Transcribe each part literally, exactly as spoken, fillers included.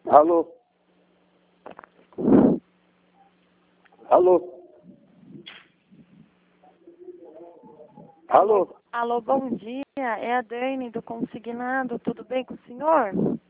Alô? Alô? Alô? Alô, bom dia. É a Dani do Consignado. Tudo bem com o senhor?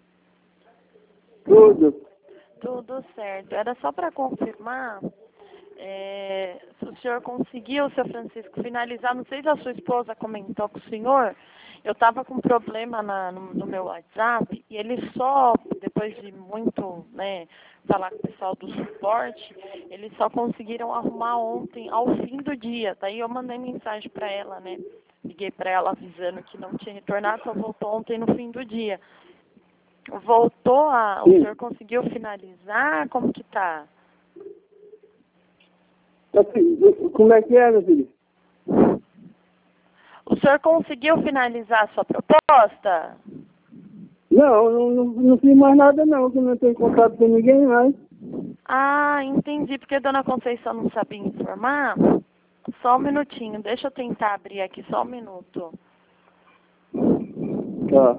Tudo. Tudo certo. Era só para confirmar é, se o senhor conseguiu, seu Francisco, finalizar. Não sei se a sua esposa comentou com o senhor. Eu estava com problema na, no, no meu WhatsApp e ele só, depois de muito, né, falar com o pessoal do suporte, eles só conseguiram arrumar ontem, ao fim do dia. Daí eu mandei mensagem para ela, né? Liguei para ela avisando que não tinha retornado, só voltou ontem no fim do dia. Voltou a... O Sim. senhor conseguiu finalizar? Como que tá? Assim, como é que é, meu filho? O senhor conseguiu finalizar a sua proposta? Não, não, não, não fiz mais nada não, que não tenho contato com ninguém mais. Ah, entendi, porque a dona Conceição não sabia informar. Só um minutinho, deixa eu tentar abrir aqui, só um minuto. Tá.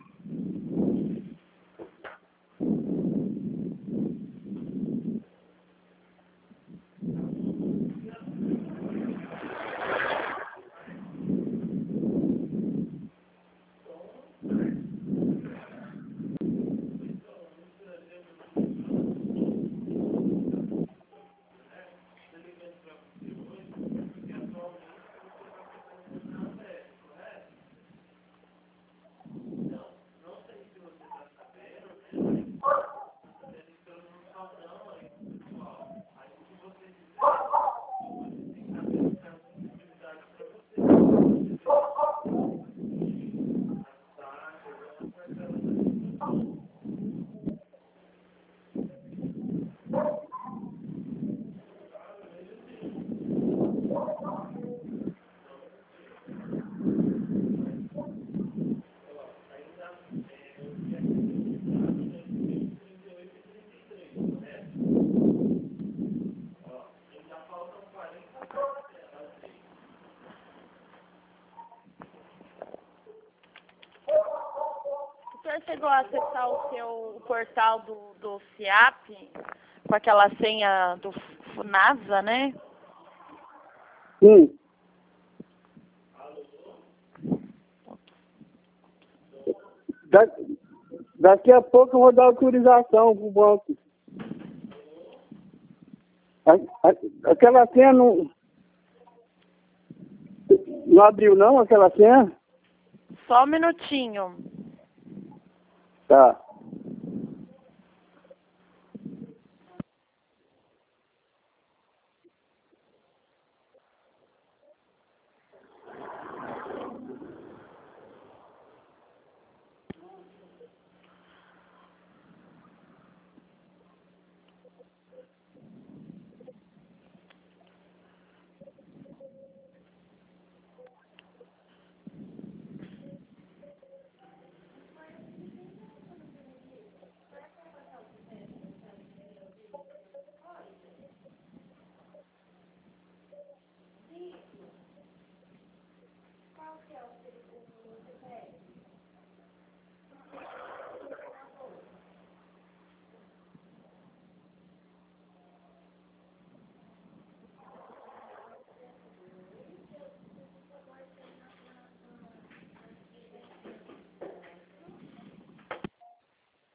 O senhor chegou a acessar o seu o portal do, do SIAP com aquela senha do FUNASA, né? Sim. Da, daqui a pouco eu vou dar autorização pro banco. A, a, aquela senha não... Não abriu não, aquela senha? Só um minutinho. Tá.